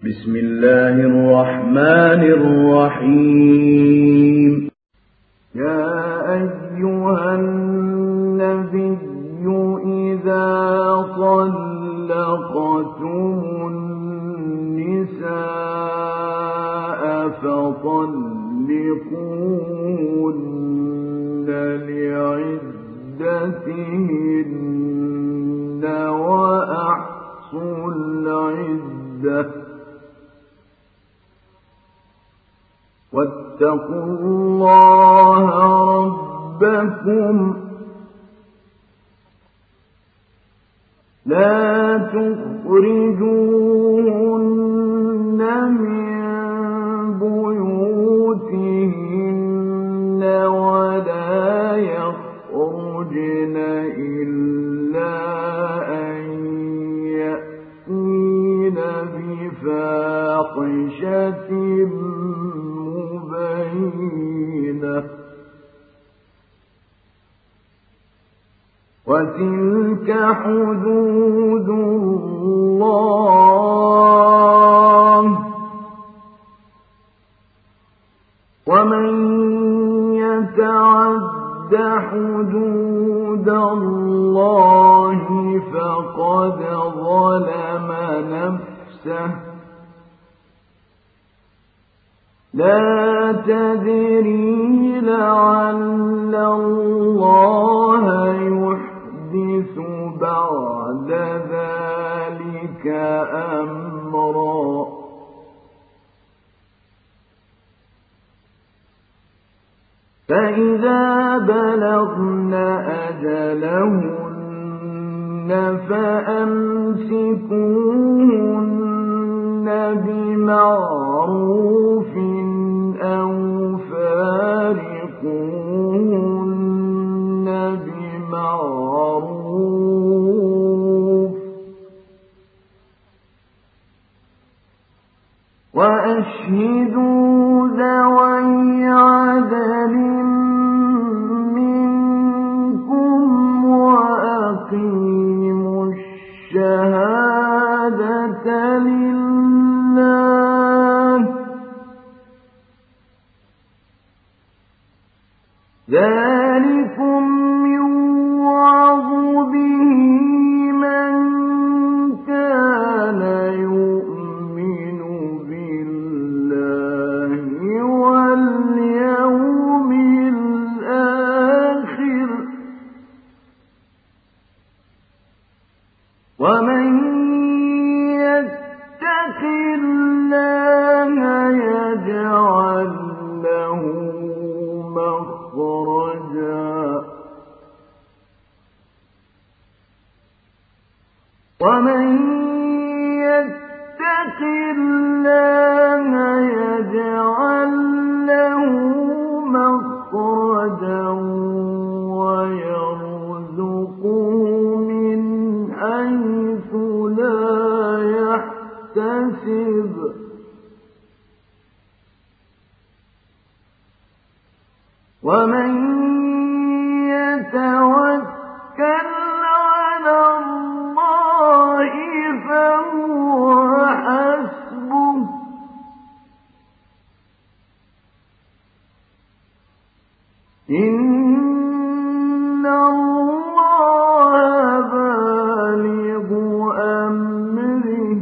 بسم الله الرحمن الرحيم. يا أيها النبي إذا طلقتم النساء فطلقوهن لعدتهن وأحصوا العدة واتقوا الله ربكم لا تخرجوهن من بيوتهن ولا يخرجن إلا أن يأتين بفاحشة مبينة وتلك حدود الله ومن يتعد حدود الله فقد ظلم نفسه لا تدري لعل الله يحدث بعد ذلك أمرا فإذا بلغن أجلهن فأمسكوهن بمعروف أو فارقوهن بمعروف وأشهدوا ذوي عدل منكم وأقيموا الشهادة لله ذلكم يوعظ به من كان يؤمن بالله واليوم الآخر ومن يتق الله يجعل له مخرجا ومن يتق الله يجعل له مخرجا ويرزقه من حيث لا يحتسب ومن يتوكل على الله فهو حسبه إن الله بالغ أمره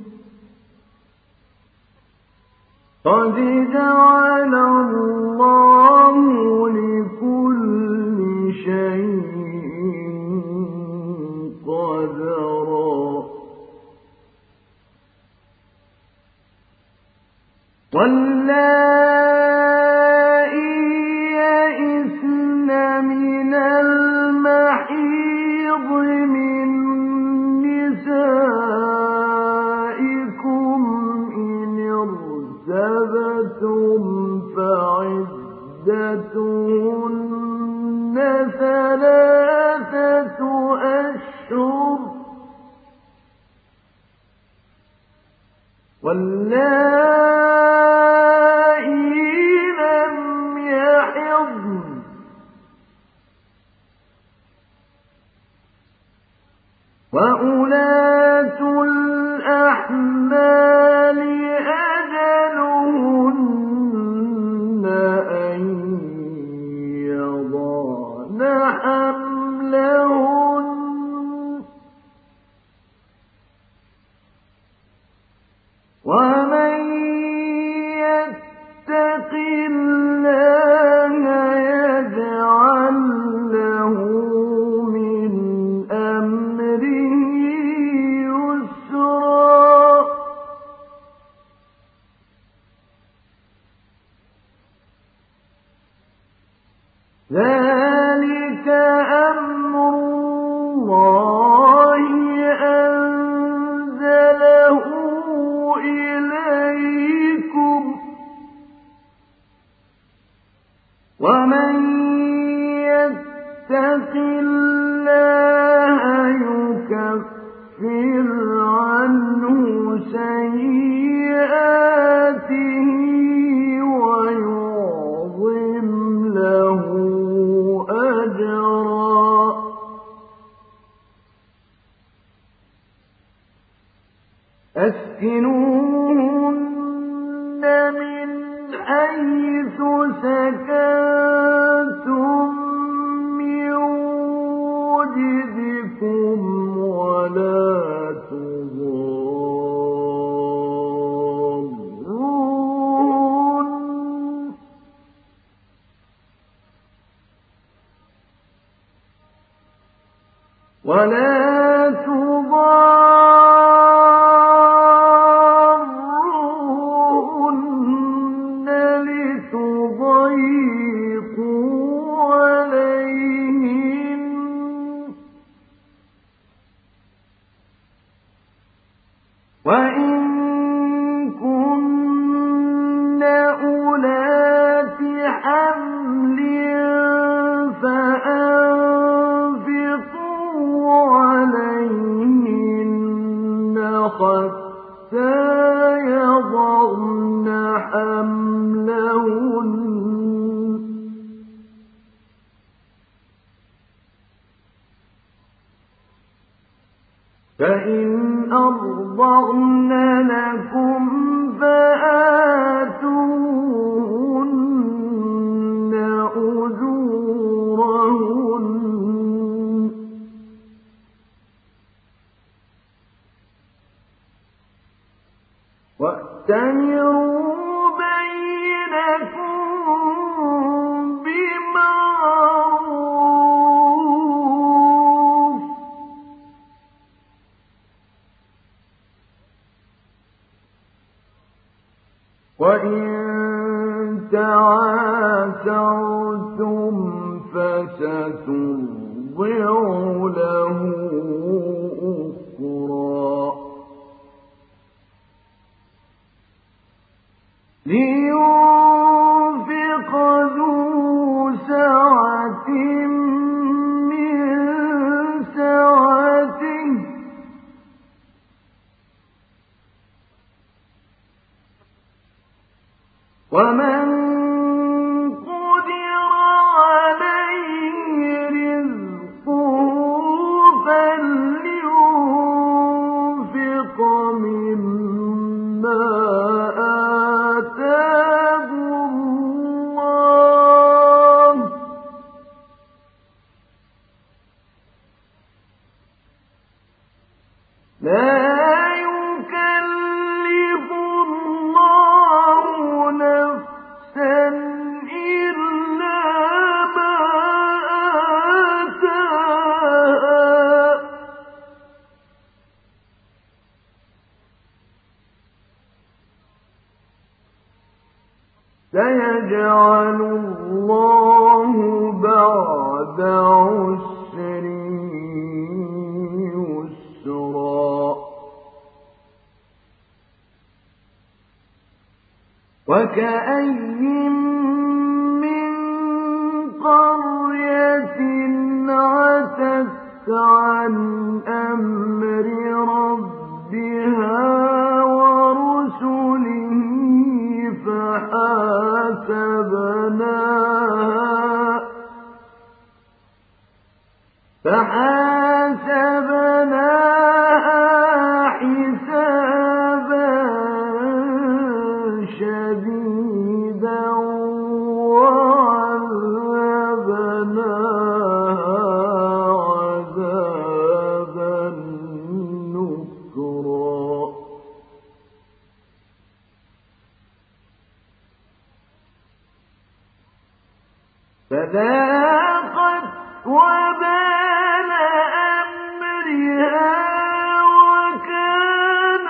قد جعل الله لكل شيء قدرا واللائي يئسن من المحيض من نسائكم إن ارتبتم فعدتهن 3 أشهر واللائي لم يحضن وأولاة الأحمال ذلك أمر الله أنزله إليكم ومن يتق الله يكفر عنه سيئاته ويعظم له أجرا أسكنوهن من حيث سكنتم من وجدكم ولا تضاروهن لتضيقوا عليهن وإن كن أولات حمل فأنفقوا عليهن حتى يضعن حملهن فإن أرضعن لكم فآتوهن أجورهن وأتمروا بينكم بمعروف وإن تعاسرتم فسترضع له أخرى لينفق ذو سعة من سعته ومن قدر عليه رزقه فلينفق مما آتاه الله لا يكلف الله نفسا إلا ما آتاها سيجعل الله بعد عسر يسرا وكأين من قرية عتت عن أمر ربها ورسله فحاسبناها حسابا شديدا وعذبناها عذابا نكرا فذاقت وبال أمرها وكان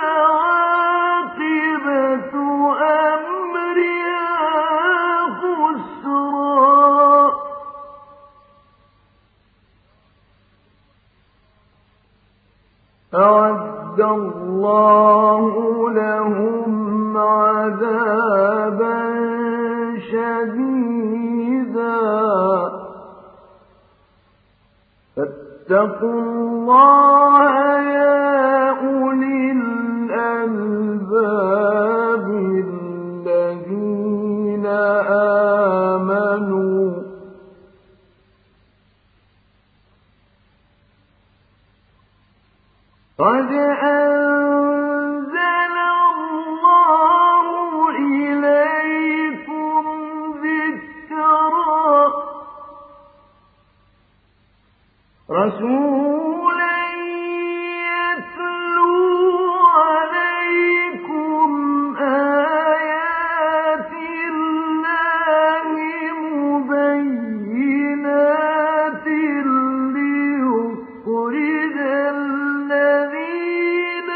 عاقبة أمرها خسرا الله لهم عذابا شديدا فاتقوا الله يا أولي الألباب الذين آمنوا قد أنزل الله إليكم ذكرا رسولا يتلو عليكم آيات الله مبينات ليخرج الذين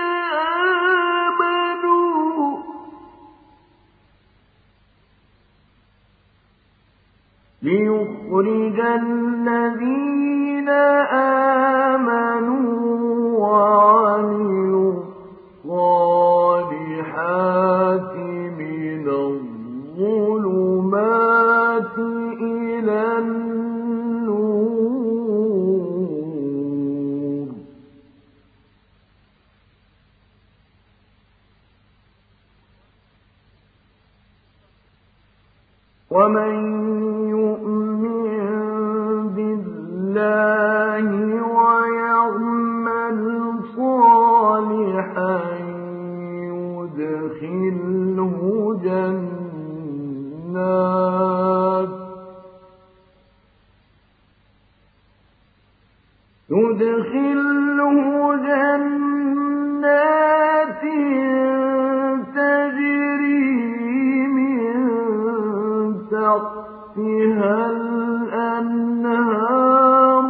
آمنوا وعملوا الصالحات من الظلمات إلى النور ومن الله ويعمل صالحا يدخله جنات تجري من تحتها الأنهار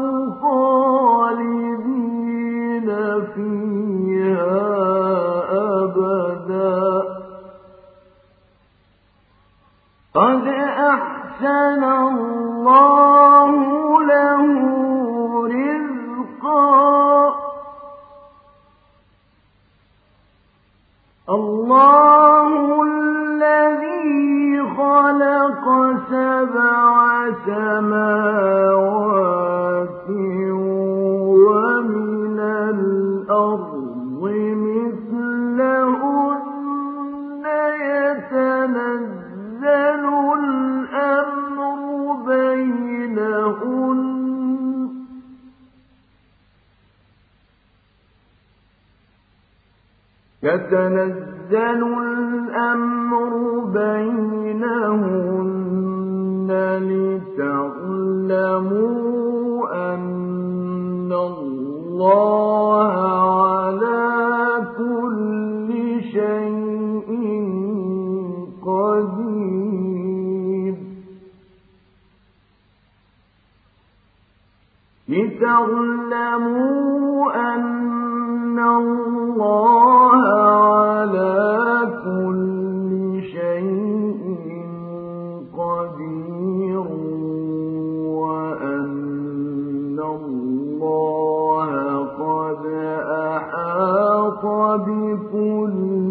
خالدين فيها أبدا قد أحسن الله له رزقا الله الذي خلق 7 سماوات ومن الأرض مثلهن يتنزل الأمر بينهن لتعلموا أن الله على كل شيء قدير لتعلموا أن الله على كل شيء قدير وأن الله قد أحاط بكل